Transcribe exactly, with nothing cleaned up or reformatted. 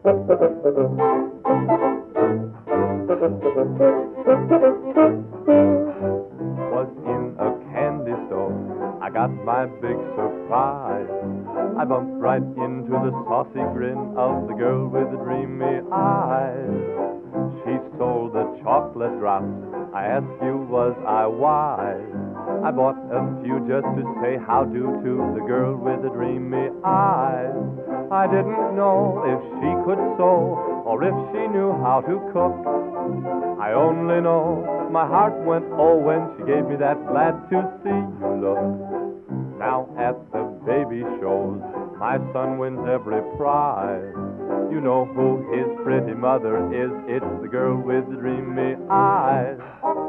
Was in a candy store, I got my big surprise. I bumped right into the saucy grin of the girl with the dreamy eyes. She stole the chocolate drops. I asked you, was I wise? I bought a few just to say how do to the girl with the dreamy eyes. I didn't know if she could sew or if she knew how to cook. I only know my heart went oh when she gave me that glad to see you look. Now at the baby shows, my son wins every prize. You know who his pretty mother is, it's the girl with the dreamy eyes.